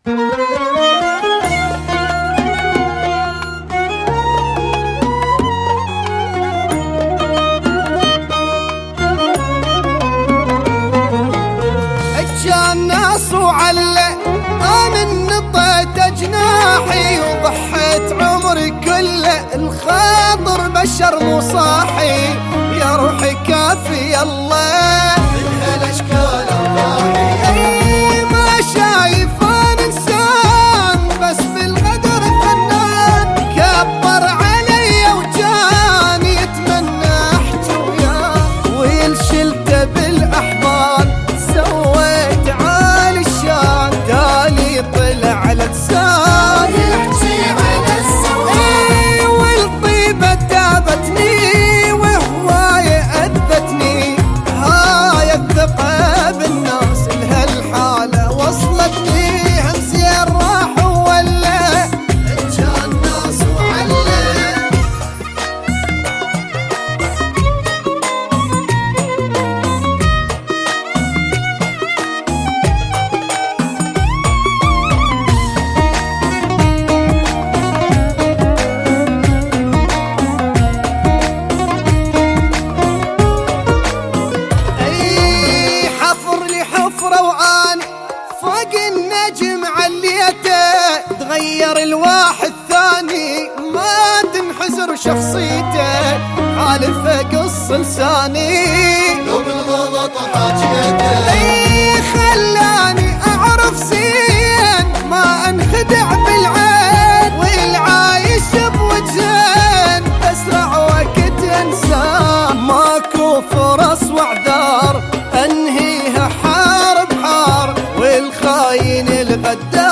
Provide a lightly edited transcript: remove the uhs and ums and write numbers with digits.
كان ناس وعلق انا نطيت جناحي وضحيت عمري كله الخاطر بشر مو صاحي يا روحي كافي الله من هالاشكال الراحي ما شايف انا انسان بس بالقدر فنان كبر علي وجاني يتمنى احكي وياه ويلشلته بالاحضان سويت عالي الشان تالي طلع على لسان يحكي على السواد والطيبة تابتني وهواية أذتني هاي الثقة بالناس لهالحالة وصلتني همزين راح ولا كان ناس وعلة فوق النجم عليته تغير الواحد ثاني ما تنحزر شخصيته حالفه قص لساني لو بالغلط حاجيته خلاني اعرف زين ما انخدع بالعين والعايش بوجهين اسرع وقت انساه ماكو فرص واعذار انهيها حار بحار والخاين الغدار